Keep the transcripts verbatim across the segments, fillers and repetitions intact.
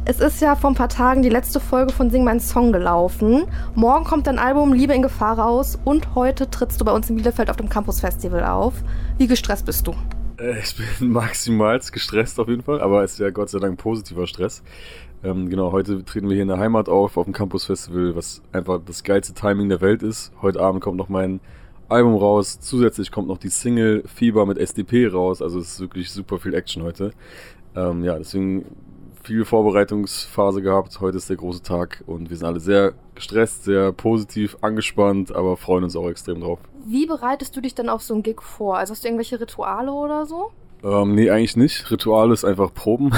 Es ist ja vor ein paar Tagen die letzte Folge von Sing Mein Song gelaufen. Morgen kommt dein Album Liebe in Gefahr raus und heute trittst du bei uns in Bielefeld auf dem Campus Festival auf. Wie gestresst bist du? Äh, ich bin maximal gestresst auf jeden Fall, aber es ist ja Gott sei Dank positiver Stress. Ähm, genau, heute treten wir hier in der Heimat auf, auf dem Campus Festival, was einfach das geilste Timing der Welt ist. Heute Abend kommt noch mein Album raus, zusätzlich kommt noch die Single Fieber mit S D P raus, also es ist wirklich super viel Action heute. Ähm, ja, deswegen viel Vorbereitungsphase gehabt, heute ist der große Tag und wir sind alle sehr gestresst, sehr positiv, angespannt, aber freuen uns auch extrem drauf. Wie bereitest du dich denn auf so einen Gig vor? Also hast du irgendwelche Rituale oder so? Ähm, nee, eigentlich nicht. Ritual ist einfach Proben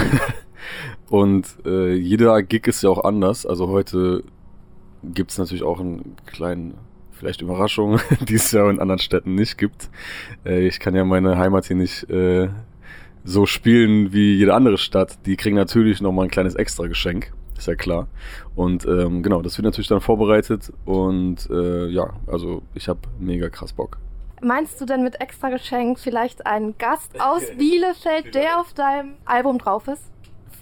und äh, jeder Gig ist ja auch anders, also heute gibt es natürlich auch einen kleinen, vielleicht Überraschung, die es ja in anderen Städten nicht gibt. Äh, ich kann ja meine Heimat hier nicht äh, so spielen wie jede andere Stadt. Die kriegen natürlich nochmal ein kleines Extra-Geschenk, ist ja klar. Und ähm, genau, das wird natürlich dann vorbereitet und äh, ja, also ich habe mega krass Bock. Meinst du denn mit Extra-Geschenk vielleicht einen Gast aus Bielefeld, der auf deinem Album drauf ist?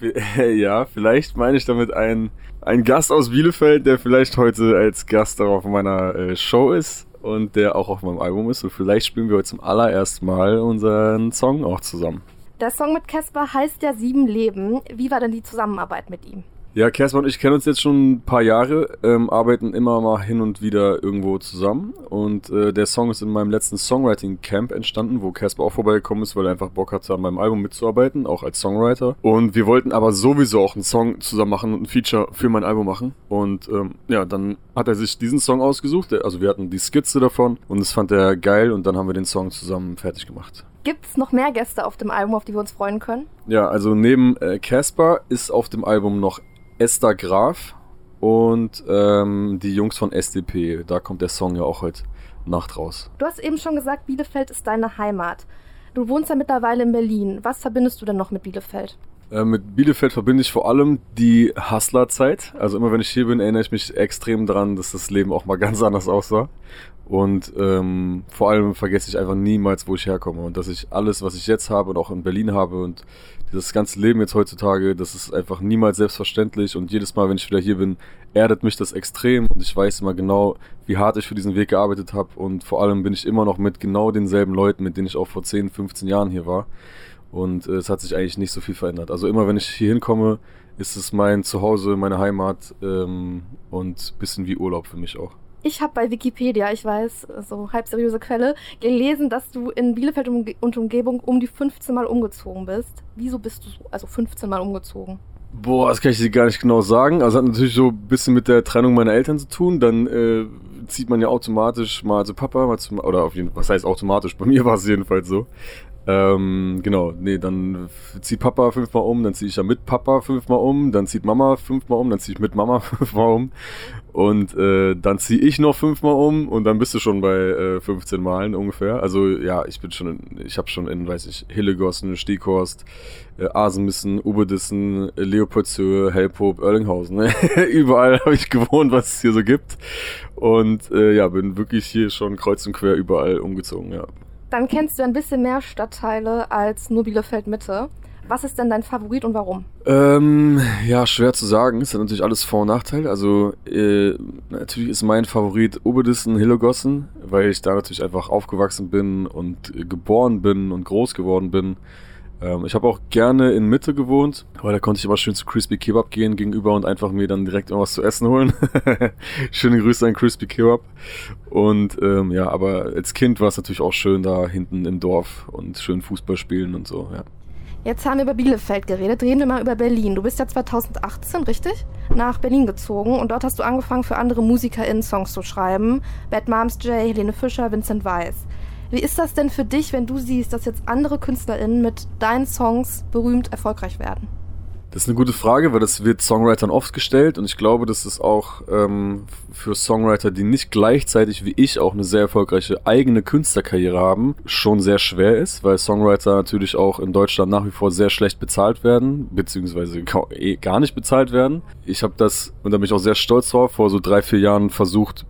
Ja, vielleicht meine ich damit einen, einen Gast aus Bielefeld, der vielleicht heute als Gast auf meiner äh, Show ist und der auch auf meinem Album ist. Und vielleicht spielen wir heute zum allerersten Mal unseren Song auch zusammen. Der Song mit Caspar heißt ja Sieben Leben. Wie war denn die Zusammenarbeit mit ihm? Ja, Caspar und ich kennen uns jetzt schon ein paar Jahre, ähm, arbeiten immer mal hin und wieder irgendwo zusammen. Und äh, der Song ist in meinem letzten Songwriting-Camp entstanden, wo Caspar auch vorbeigekommen ist, weil er einfach Bock hatte, an meinem Album mitzuarbeiten, auch als Songwriter. Und wir wollten aber sowieso auch einen Song zusammen machen und ein Feature für mein Album machen. Und ähm, ja, dann hat er sich diesen Song ausgesucht. Also wir hatten die Skizze davon und das fand er geil und dann haben wir den Song zusammen fertig gemacht. Gibt es noch mehr Gäste auf dem Album, auf die wir uns freuen können? Ja, also neben Caspar äh, ist auf dem Album noch Esther Graf und ähm, die Jungs von S D P. Da kommt der Song ja auch heute Nacht raus. Du hast eben schon gesagt, Bielefeld ist deine Heimat. Du wohnst ja mittlerweile in Berlin. Was verbindest du denn noch mit Bielefeld? Äh, mit Bielefeld verbinde ich vor allem die Hustlerzeit. Also immer wenn ich hier bin, erinnere ich mich extrem daran, dass das Leben auch mal ganz anders aussah. Und ähm, vor allem vergesse ich einfach niemals, wo ich herkomme. Und dass ich alles, was ich jetzt habe und auch in Berlin habe und dieses ganze Leben jetzt heutzutage, das ist einfach niemals selbstverständlich. Und jedes Mal, wenn ich wieder hier bin, erdet mich das extrem. Und ich weiß immer genau, wie hart ich für diesen Weg gearbeitet habe. Und vor allem bin ich immer noch mit genau denselben Leuten, mit denen ich auch vor zehn, fünfzehn Jahren hier war. Und äh, es hat sich eigentlich nicht so viel verändert. Also immer, wenn ich hier hinkomme, ist es mein Zuhause, meine Heimat ähm, und ein bisschen wie Urlaub für mich auch. Ich habe bei Wikipedia, ich weiß, so halb seriöse Quelle, gelesen, dass du in Bielefeld und Umgebung um die fünfzehn Mal umgezogen bist. Wieso bist du so, also fünfzehn Mal umgezogen? Boah, das kann ich dir gar nicht genau sagen. Also hat natürlich so ein bisschen mit der Trennung meiner Eltern zu tun. Dann äh, zieht man ja automatisch mal zu Papa, mal zu, oder auf jeden Fall, was heißt automatisch? Bei mir war es jedenfalls so. Ähm, genau, nee, dann zieht Papa fünfmal um, dann ziehe ich ja mit Papa fünfmal um, dann zieht Mama fünfmal um, dann ziehe ich mit Mama fünfmal um und äh, dann ziehe ich noch fünfmal um und dann bist du schon bei äh, fünfzehn Malen ungefähr. Also ja, ich bin schon, in, ich habe schon in, weiß ich, Hillegossen, Stieghorst, äh, Asenmissen, Ubedissen, äh, Leopoldshöhe, Helphoop, Oerlinghausen, ne? Überall habe ich gewohnt, was es hier so gibt und äh, ja, bin wirklich hier schon kreuz und quer überall umgezogen, ja. Dann kennst du ein bisschen mehr Stadtteile als nur Bielefeld-Mitte. Was ist denn dein Favorit und warum? Ähm, ja, schwer zu sagen. Es hat natürlich alles Vor- und Nachteile. Also äh, natürlich ist mein Favorit Ubedissen, Hillegossen, weil ich da natürlich einfach aufgewachsen bin und äh, geboren bin und groß geworden bin. Ähm, ich habe auch gerne in Mitte gewohnt, weil da konnte ich immer schön zu Crispy Kebab gehen gegenüber und einfach mir dann direkt irgendwas zu essen holen. Schöne Grüße an Crispy Kebab. Und ähm, ja, aber als Kind war es natürlich auch schön da hinten im Dorf und schön Fußball spielen und so, ja. Jetzt haben wir über Bielefeld geredet, reden wir mal über Berlin. Du bist ja zweitausendachtzehn, richtig? Nach Berlin gezogen und dort hast du angefangen, für andere MusikerInnen Songs zu schreiben. Bad Moms J, Helene Fischer, Vincent Weiss. Wie ist das denn für dich, wenn du siehst, dass jetzt andere KünstlerInnen mit deinen Songs berühmt erfolgreich werden? Das ist eine gute Frage, weil das wird Songwritern oft gestellt und ich glaube, dass es auch ähm, für Songwriter, die nicht gleichzeitig wie ich auch eine sehr erfolgreiche eigene Künstlerkarriere haben, schon sehr schwer ist, weil Songwriter natürlich auch in Deutschland nach wie vor sehr schlecht bezahlt werden, beziehungsweise gar nicht bezahlt werden. Ich habe das, und da bin ich auch sehr stolz drauf, vor so drei, vier Jahren versucht,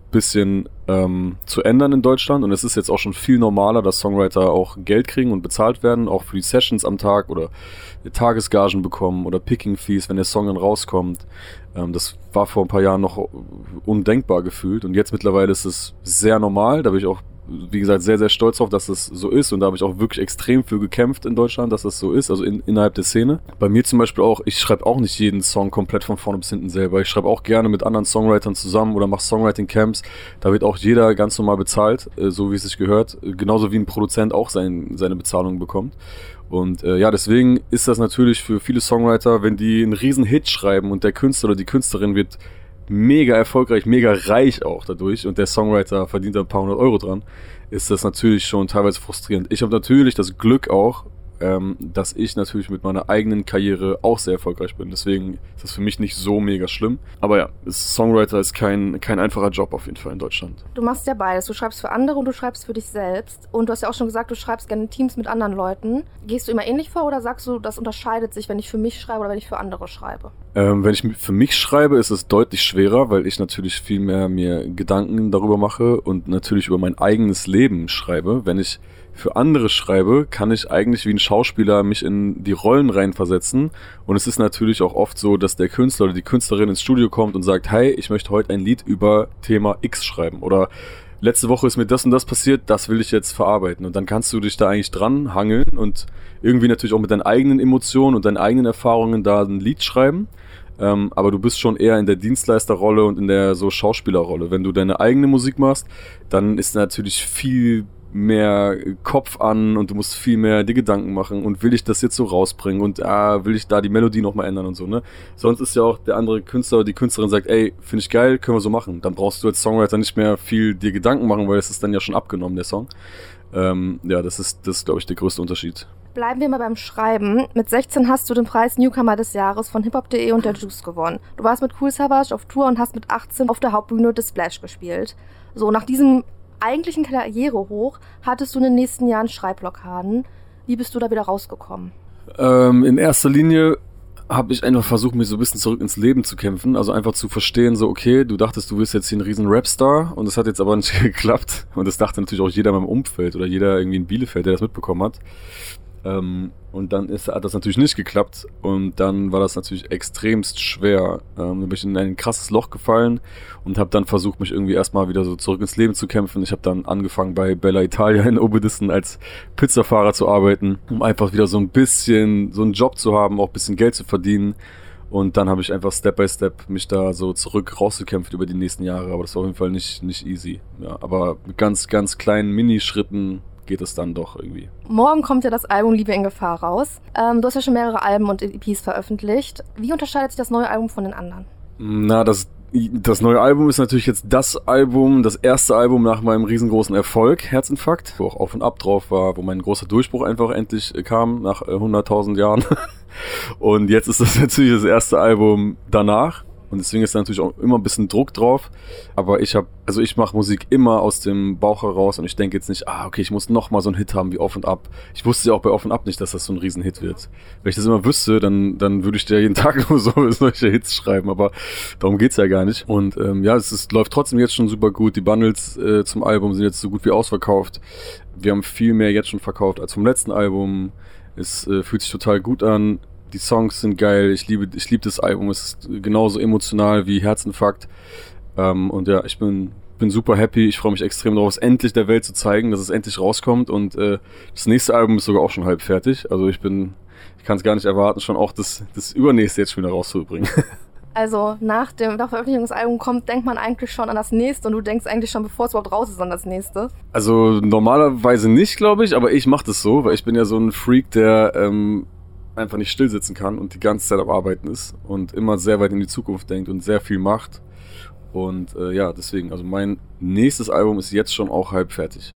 bisschen ähm, zu ändern in Deutschland und es ist jetzt auch schon viel normaler, dass Songwriter auch Geld kriegen und bezahlt werden, auch für die Sessions am Tag oder Tagesgagen bekommen oder Picking-Fees, wenn der Song dann rauskommt. Ähm, das war vor ein paar Jahren noch undenkbar gefühlt und jetzt mittlerweile ist es sehr normal, da bin ich auch, wie gesagt, sehr, sehr stolz drauf, dass das so ist und da habe ich auch wirklich extrem für gekämpft in Deutschland, dass das so ist, also in, innerhalb der Szene. Bei mir zum Beispiel auch, ich schreibe auch nicht jeden Song komplett von vorne bis hinten selber. Ich schreibe auch gerne mit anderen Songwritern zusammen oder mache Songwriting-Camps. Da wird auch jeder ganz normal bezahlt, äh, so wie es sich gehört. Genauso wie ein Produzent auch sein, seine Bezahlung bekommt. Und äh, ja, deswegen ist das natürlich für viele Songwriter, wenn die einen riesen Hit schreiben und der Künstler oder die Künstlerin wird mega erfolgreich, mega reich auch dadurch und der Songwriter verdient da ein paar hundert Euro dran, ist das natürlich schon teilweise frustrierend. Ich habe natürlich das Glück auch, ähm, dass ich natürlich mit meiner eigenen Karriere auch sehr erfolgreich bin. Deswegen ist das für mich nicht so mega schlimm. Aber ja, Songwriter ist kein, kein einfacher Job auf jeden Fall in Deutschland. Du machst ja beides. Du schreibst für andere und du schreibst für dich selbst. Und du hast ja auch schon gesagt, du schreibst gerne in Teams mit anderen Leuten. Gehst du immer ähnlich vor oder sagst du, das unterscheidet sich, wenn ich für mich schreibe oder wenn ich für andere schreibe? Ähm, wenn ich für mich schreibe, ist es deutlich schwerer, weil ich natürlich viel mehr mir Gedanken darüber mache und natürlich über mein eigenes Leben schreibe. Wenn ich für andere schreibe, kann ich eigentlich wie ein Schauspieler mich in die Rollen reinversetzen. Und es ist natürlich auch oft so, dass der Künstler oder die Künstlerin ins Studio kommt und sagt, hey, ich möchte heute ein Lied über Thema X schreiben. Oder letzte Woche ist mir das und das passiert, das will ich jetzt verarbeiten. Und dann kannst du dich da eigentlich dran hangeln und irgendwie natürlich auch mit deinen eigenen Emotionen und deinen eigenen Erfahrungen da ein Lied schreiben. Ähm, aber du bist schon eher in der Dienstleisterrolle und in der so Schauspielerrolle. Wenn du deine eigene Musik machst, dann ist natürlich viel mehr Kopf an und du musst viel mehr dir Gedanken machen und will ich das jetzt so rausbringen und ah, will ich da die Melodie nochmal ändern und so, ne? Sonst ist ja auch der andere Künstler oder die Künstlerin sagt, ey, finde ich geil, können wir so machen. Dann brauchst du als Songwriter nicht mehr viel dir Gedanken machen, weil es ist dann ja schon abgenommen, der Song. Ähm, ja, das ist, das ist, glaube ich, der größte Unterschied. Bleiben wir mal beim Schreiben. Mit sechzehn hast du den Preis Newcomer des Jahres von hiphop punkt de und der Juice gewonnen. Du warst mit Kool Savas auf Tour und hast mit achtzehn auf der Hauptbühne des Splash gespielt. So, nach diesem eigentlichen Karrierehoch hattest du in den nächsten Jahren Schreibblockaden. Wie bist du da wieder rausgekommen? Ähm, in erster Linie habe ich einfach versucht, mich so ein bisschen zurück ins Leben zu kämpfen. Also einfach zu verstehen, so okay, du dachtest, du wirst jetzt hier ein riesen Rapstar und das hat jetzt aber nicht geklappt. Und das dachte natürlich auch jeder in meinem Umfeld oder jeder irgendwie in Bielefeld, der das mitbekommen hat. Ähm, und dann ist, hat das natürlich nicht geklappt und dann war das natürlich extremst schwer. Ähm, da bin ich in ein krasses Loch gefallen und habe dann versucht, mich irgendwie erstmal wieder so zurück ins Leben zu kämpfen. Ich habe dann angefangen bei Bella Italia in Obedisten als Pizzafahrer zu arbeiten, um einfach wieder so ein bisschen so einen Job zu haben, auch ein bisschen Geld zu verdienen. Und dann habe ich einfach Step by Step mich da so zurück rausgekämpft über die nächsten Jahre. Aber das war auf jeden Fall nicht, nicht easy. Ja, aber mit ganz, ganz kleinen Minischritten geht es dann doch irgendwie. Morgen kommt ja das Album Liebe in Gefahr raus. Ähm, du hast ja schon mehrere Alben und E Ps veröffentlicht. Wie unterscheidet sich das neue Album von den anderen? Na, das, das neue Album ist natürlich jetzt das Album, das erste Album nach meinem riesengroßen Erfolg, Herzinfarkt, wo auch Auf und Ab drauf war, wo mein großer Durchbruch einfach endlich kam, nach hunderttausend Jahren. Und jetzt ist das natürlich das erste Album danach. Und deswegen ist da natürlich auch immer ein bisschen Druck drauf. Aber ich habe, also ich mache Musik immer aus dem Bauch heraus und ich denke jetzt nicht, ah, okay, ich muss nochmal so einen Hit haben wie Auf und Ab. Ich wusste ja auch bei Auf und Ab nicht, dass das so ein Riesenhit wird. Wenn ich das immer wüsste, dann, dann würde ich dir jeden Tag nur so solche Hits schreiben, aber darum geht's ja gar nicht. Und ähm, ja, es ist, läuft trotzdem jetzt schon super gut. Die Bundles äh, zum Album sind jetzt so gut wie ausverkauft. Wir haben viel mehr jetzt schon verkauft als vom letzten Album. Es äh, fühlt sich total gut an. Die Songs sind geil, ich liebe, ich liebe das Album, es ist genauso emotional wie Herzinfarkt. Ähm, und ja, ich bin, bin super happy, ich freue mich extrem darauf, es endlich der Welt zu zeigen, dass es endlich rauskommt. Und äh, das nächste Album ist sogar auch schon halb fertig. Also ich bin, ich kann es gar nicht erwarten, schon auch das, das übernächste jetzt schon wieder rauszubringen. Also nach dem nach Veröffentlichung des Albums kommt, denkt man eigentlich schon an das nächste und du denkst eigentlich schon, bevor es überhaupt raus ist, an das nächste. Also normalerweise nicht, glaube ich, aber ich mache das so, weil ich bin ja so ein Freak, der ähm, einfach nicht still sitzen kann und die ganze Zeit am Arbeiten ist und immer sehr weit in die Zukunft denkt und sehr viel macht. Und äh, ja, deswegen, also mein nächstes Album ist jetzt schon auch halb fertig.